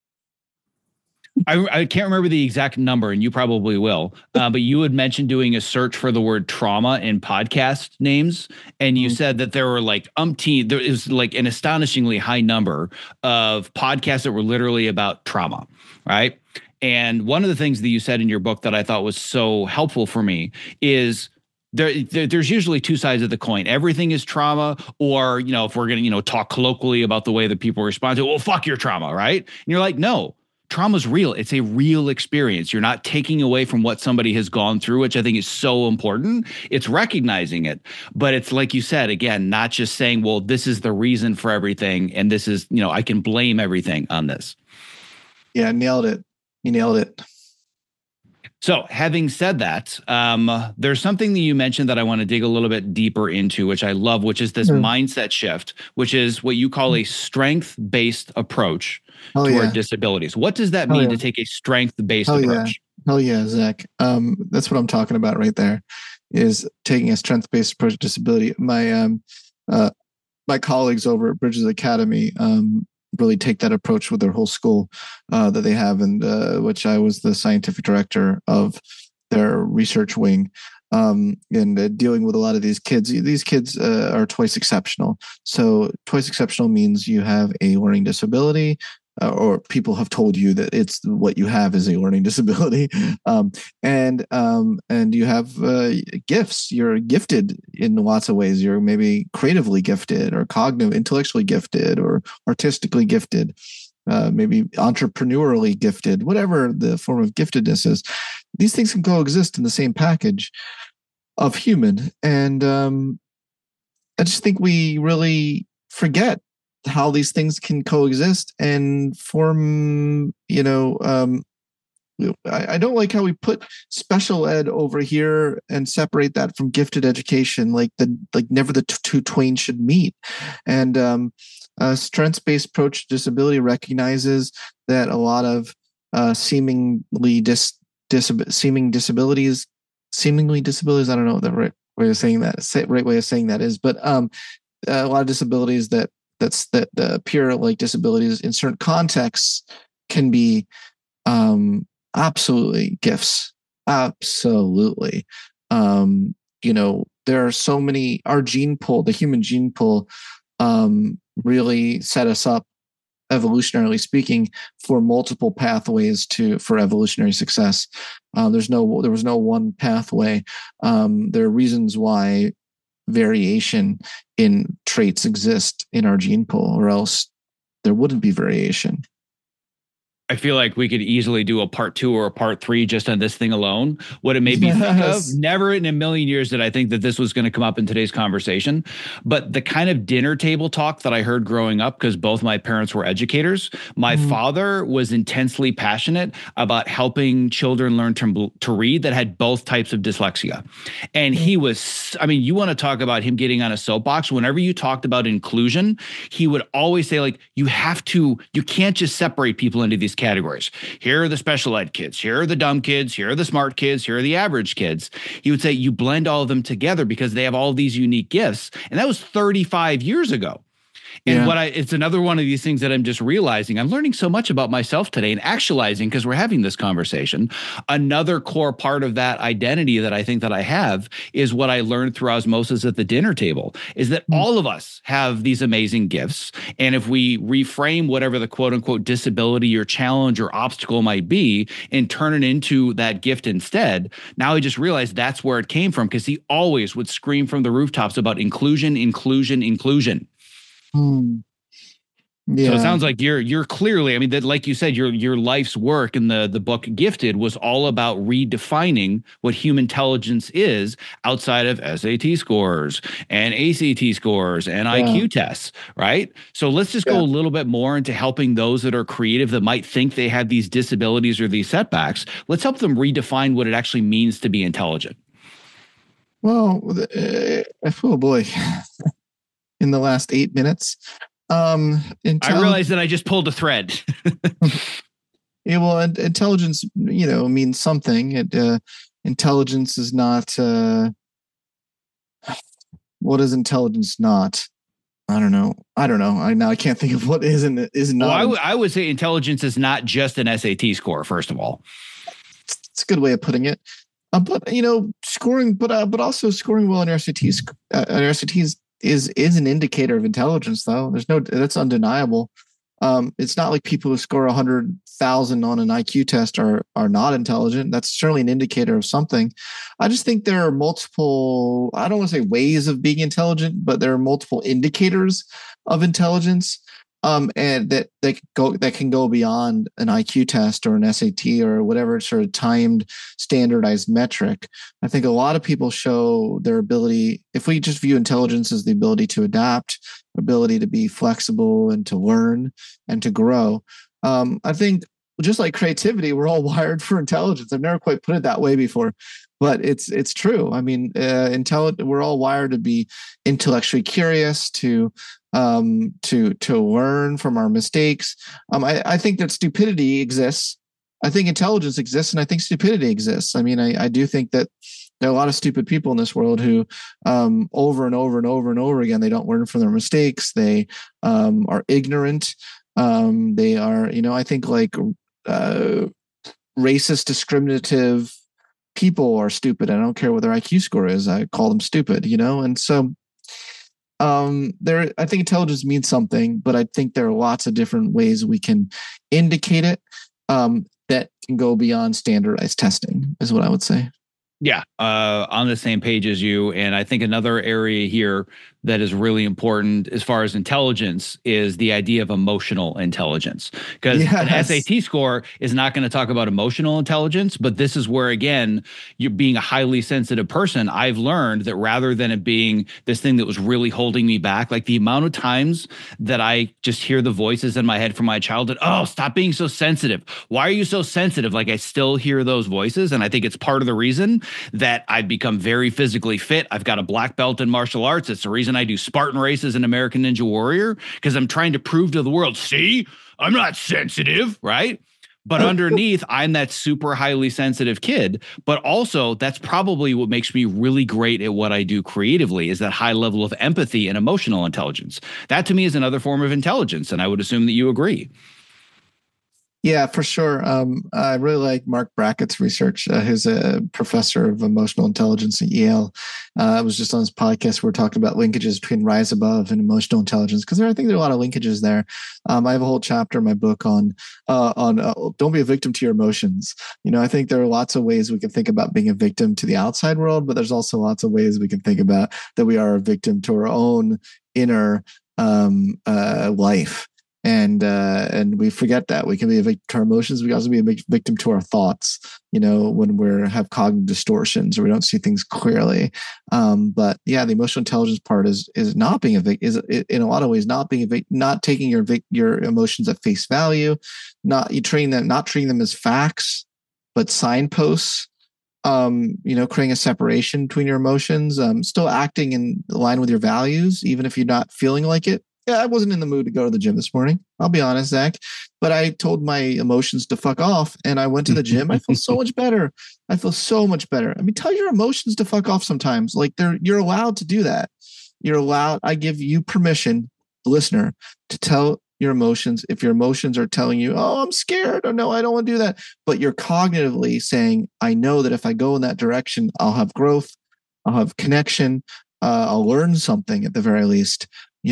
I can't remember the exact number, and you probably will. But you had mentioned doing a search for the word trauma in podcast names, and you said that there were like there is like an astonishingly high number of podcasts that were literally about trauma, right? And one of the things that you said in your book that I thought was so helpful for me is there's usually two sides of the coin. Everything is trauma, or, if we're going to, talk colloquially about the way that people respond to, well, fuck your trauma, right? And you're like, no. Trauma's real. It's a real experience. You're not taking away from what somebody has gone through, which I think is so important. It's recognizing it. But it's like you said, again, not just saying, well, this is the reason for everything. And this is, I can blame everything on this. Yeah, nailed it. You nailed it. So having said that, there's something that you mentioned that I want to dig a little bit deeper into, which I love, which is this mindset shift, which is what you call a strength-based approach toward disabilities. What does that mean to take a strength-based approach? Hell yeah, Zach. That's what I'm talking about right there, is taking a strength-based approach to disability. My colleagues over at Bridges Academy really take that approach with their whole school that they have, and which I was the scientific director of their research wing, and dealing with a lot of these kids. These kids are twice exceptional. So twice exceptional means you have a learning disability, or people have told you that it's what you have is a learning disability, and you have gifts. You're gifted in lots of ways. You're maybe creatively gifted, or cognitive, intellectually gifted, or artistically gifted, maybe entrepreneurially gifted, whatever the form of giftedness is. These things can coexist in the same package of human, and I just think we really forget how these things can coexist and form, I don't like how we put special ed over here and separate that from gifted education, like never the two twain should meet. And a strengths-based approach to disability recognizes that a lot of seemingly disabilities, I don't know what the right way of saying that is, but a lot of disabilities that appear like disabilities in certain contexts can be absolutely gifts. Absolutely. There are so many. Our gene pool, the human gene pool, really set us up, evolutionarily speaking, for multiple pathways for evolutionary success. There was no one pathway. There are reasons why variation in traits exist in our gene pool, or else there wouldn't be variation. I feel like we could easily do a part 2 or a part 3 just on this thing alone. What it made me think of, never in a million years did I think that this was going to come up in today's conversation. But the kind of dinner table talk that I heard growing up, because both my parents were educators, my father was intensely passionate about helping children learn to read that had both types of dyslexia. And he was, you want to talk about him getting on a soapbox. Whenever you talked about inclusion, he would always say, like, you can't just separate people into these categories. Here are the special ed kids. Here are the dumb kids. Here are the smart kids. Here are the average kids. He would say you blend all of them together because they have all these unique gifts. And that was 35 years ago. And it's another one of these things that I'm just realizing. I'm learning so much about myself today and actualizing, because we're having this conversation. Another core part of that identity that I think that I have is what I learned through osmosis at the dinner table, is that all of us have these amazing gifts. And if we reframe whatever the quote unquote disability or challenge or obstacle might be and turn it into that gift instead, now I just realized that's where it came from, because he always would scream from the rooftops about inclusion, inclusion, inclusion. Yeah. So it sounds like you're clearly, that, like you said, your life's work in the book Gifted was all about redefining what human intelligence is outside of SAT scores and ACT scores and IQ tests, right? So let's just go a little bit more into helping those that are creative, that might think they have these disabilities or these setbacks. Let's help them redefine what it actually means to be intelligent. Well, oh boy, in the last 8 minutes, I realize intelligence. that I just pulled a thread. Yeah, well, intelligence, means something. Intelligence is not. What is intelligence not? I don't know. I can't think of what is Well, not. I would say intelligence is not just an SAT score, first of all. It's a good way of putting it. But scoring, but also scoring well on your SATs, is an indicator of intelligence, though. That's undeniable. It's not like people who score 100,000 on an IQ test are not intelligent. That's certainly an indicator of something. I just think there are multiple. I don't want to say ways of being intelligent, but there are multiple indicators of intelligence. And that can go beyond an IQ test or an SAT or whatever sort of timed standardized metric. I think a lot of people show their ability. If we just view intelligence as the ability to adapt, ability to be flexible and to learn and to grow, I think just like creativity, we're all wired for intelligence. I've never quite put it that way before, but it's true. I mean, we're all wired to be intellectually curious, to learn from our mistakes. I think that stupidity exists. I think intelligence exists, and I think stupidity exists. I mean, I do think that there are a lot of stupid people in this world who, over and over and over and over again, they don't learn from their mistakes. They are ignorant. They are, I think like racist, discriminative people are stupid. I don't care what their IQ score is. I call them stupid, and so I think intelligence means something, but I think there are lots of different ways we can indicate it, that can go beyond standardized testing, is what I would say. Yeah, on the same page as you. And I think another area here that is really important as far as intelligence is the idea of emotional intelligence. Because an SAT score is not going to talk about emotional intelligence, but this is where, again, you're being a highly sensitive person. I've learned that rather than it being this thing that was really holding me back, like the amount of times that I just hear the voices in my head from my childhood, oh, stop being so sensitive. Why are you so sensitive? Like I still hear those voices. And I think it's part of the reason that I've become very physically fit. I've got a black belt in martial arts. It's the reason I do Spartan races in American Ninja Warrior, because I'm trying to prove to the world, see, I'm not sensitive, right? But underneath, I'm that super highly sensitive kid. But also, that's probably what makes me really great at what I do creatively, is that high level of empathy and emotional intelligence. That to me is another form of intelligence. And I would assume that you agree. Yeah, for sure. I really like Mark Brackett's research. Who's a professor of emotional intelligence at Yale. I was just on his podcast. We're talking about linkages between Rise Above and emotional intelligence, because I think there are a lot of linkages there. I have a whole chapter in my book on don't be a victim to your emotions. I think there are lots of ways we can think about being a victim to the outside world, but there's also lots of ways we can think about that we are a victim to our own inner life. And we forget that we can be a victim to our emotions. We can also be a victim to our thoughts, when we have cognitive distortions or we don't see things clearly. But yeah, the emotional intelligence part is not being a victim, is in a lot of ways not being a victim, not taking your emotions at face value, not treating them as facts, but signposts. Creating a separation between your emotions, still acting in line with your values, even if you're not feeling like it. Yeah, I wasn't in the mood to go to the gym this morning. I'll be honest, Zach, but I told my emotions to fuck off and I went to the gym. I feel so much better. I feel so much better. I mean, tell your emotions to fuck off sometimes. Like you're allowed to do that. You're allowed. I give you permission, listener, to tell your emotions. If your emotions are telling you, oh, I'm scared, or no, I don't want to do that, but you're cognitively saying, I know that if I go in that direction, I'll have growth, I'll have connection, I'll learn something at the very least,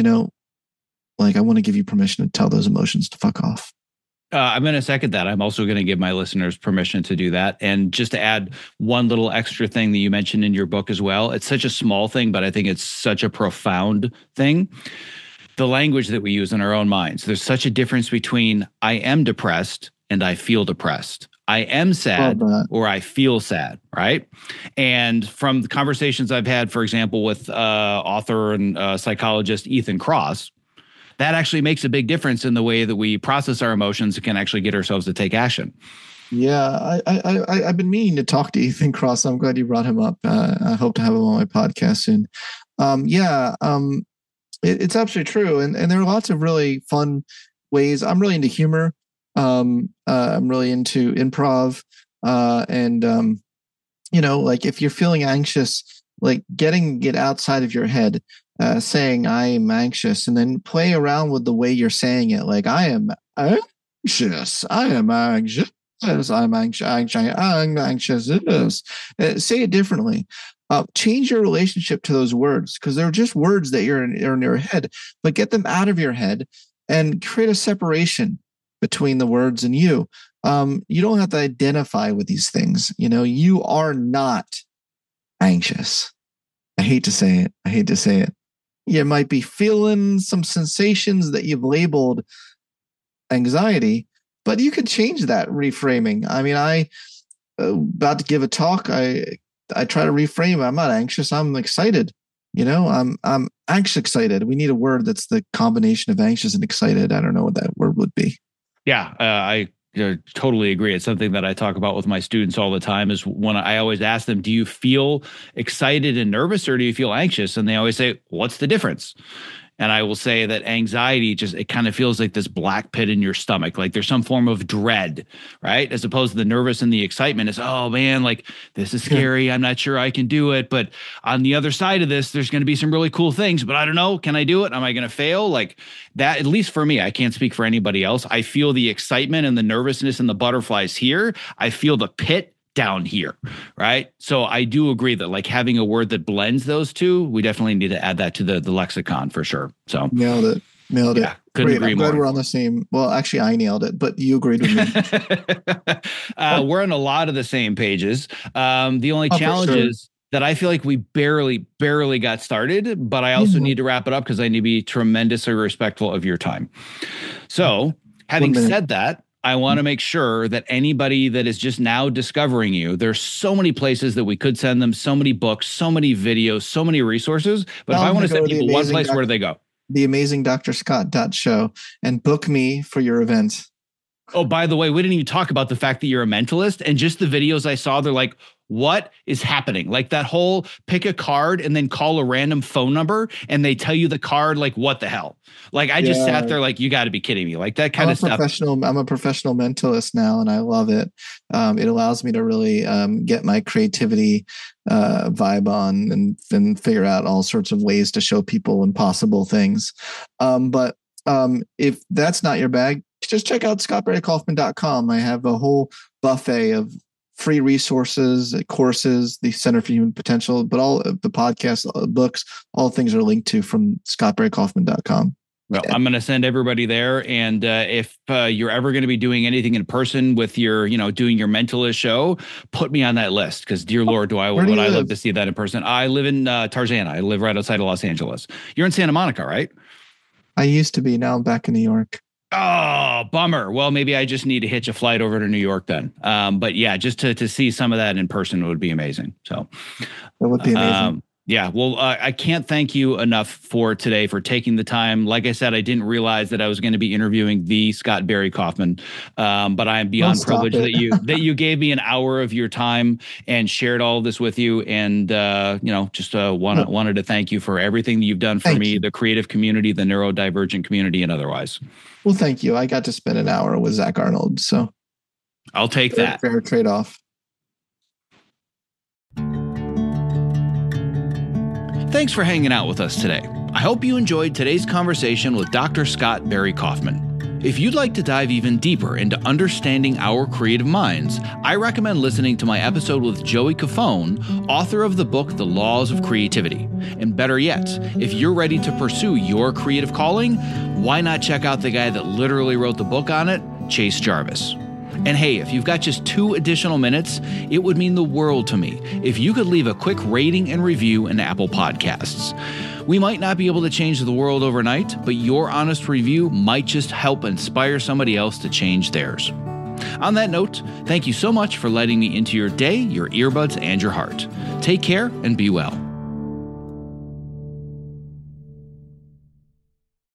like I want to give you permission to tell those emotions to fuck off. I'm going to second that. I'm also going to give my listeners permission to do that. And just to add one little extra thing that you mentioned in your book as well, it's such a small thing, but I think it's such a profound thing. The language that we use in our own minds. There's such a difference between I am depressed and I feel depressed. I am sad or I feel sad, right? And from the conversations I've had, for example, with author and psychologist Ethan Kross, that actually makes a big difference in the way that we process our emotions and can actually get ourselves to take action. Yeah, I've been meaning to talk to Ethan Cross. I'm glad you brought him up. I hope to have him on my podcast soon. Yeah, it's absolutely true, and there are lots of really fun ways. I'm really into humor. I'm really into improv, and like if you're feeling anxious, like get outside of your head, saying "I am anxious," and then play around with the way you're saying it. Like I am anxious. I am anxious. I'm anxious. I'm anxious. Say it differently. Change your relationship to those words because they're just words that are in your head, but get them out of your head and create a separation between the words and you. You don't have to identify with these things. You are not anxious. I hate to say it. You might be feeling some sensations that you've labeled anxiety, but you could change that reframing. I mean, about to give a talk. I try to reframe. I'm not anxious. I'm excited. I'm anxious excited. We need a word that's the combination of anxious and excited. I don't know what that word would be. Yeah, I totally agree. It's something that I talk about with my students all the time is when I always ask them, do you feel excited and nervous or do you feel anxious? And they always say, what's the difference? And I will say that anxiety it kind of feels like this black pit in your stomach, like there's some form of dread, right? As opposed to the nervous and the excitement is, oh man, like this is scary. I'm not sure I can do it. But on the other side of this, there's going to be some really cool things, but I don't know. Can I do it? Am I going to fail? Like that, at least for me, I can't speak for anybody else. I feel the excitement and the nervousness and the butterflies here. I feel the pit down here, right? So I do agree that like having a word that blends those two, we definitely need to add that to the lexicon for sure. So nailed it. Yeah, couldn't agree more. I'm glad we're on the same. Well, actually, I nailed it, but you agreed with me. We're on a lot of the same pages. The only challenge is that I feel like we barely got started, but I also need to wrap it up because I need to be tremendously respectful of your time. So having said that, I want to make sure that anybody that is just now discovering you, there's so many places that we could send them, so many books, so many videos, so many resources. But if I want to send people one place, where do they go? The amazing drscott.show and book me for your event. Oh, by the way, we didn't even talk about the fact that you're a mentalist, and just the videos I saw, they're like, what is happening? Like that whole pick a card and then call a random phone number and they tell you the card, like what the hell? Like I just sat there like, you got to be kidding me. Like that kind of stuff. I'm a professional mentalist now and I love it. It allows me to really get my creativity vibe on and figure out all sorts of ways to show people impossible things. But if that's not your bag, just check out scottbarrykaufman.com. I have a whole buffet of free resources, courses, the Center for Human Potential, but all of the podcasts, books, all things are linked to from scottbarrykaufman.com. Well, I'm going to send everybody there. And if you're ever going to be doing anything in person with your, doing your mentalist show, put me on that list. Because dear Lord, would I love to see that in person. I live in Tarzana. I live right outside of Los Angeles. You're in Santa Monica, right? I used to be. Now I'm back in New York. Oh, bummer. Well, maybe I just need to hitch a flight over to New York then. But yeah, just to see some of that in person would be amazing. So that would be amazing. Yeah. Well, I can't thank you enough for today for taking the time. Like I said, I didn't realize that I was going to be interviewing the Scott Barry Kaufman. But I am beyond privileged that you gave me an hour of your time and shared all of this with you. And, just wanted to thank you for everything that you've done for me, the creative community, the neurodivergent community, and otherwise. Well, thank you. I got to spend an hour with Zach Arnold, so I'll take that. Fair trade-off. Thanks for hanging out with us today. I hope you enjoyed today's conversation with Dr. Scott Barry Kaufman. If you'd like to dive even deeper into understanding our creative minds, I recommend listening to my episode with Joey Cofone, author of the book, The Laws of Creativity. And better yet, if you're ready to pursue your creative calling, why not check out the guy that literally wrote the book on it, Chase Jarvis. And hey, if you've got just 2 additional minutes, it would mean the world to me if you could leave a quick rating and review in Apple Podcasts. We might not be able to change the world overnight, but your honest review might just help inspire somebody else to change theirs. On that note, thank you so much for letting me into your day, your earbuds, and your heart. Take care and be well.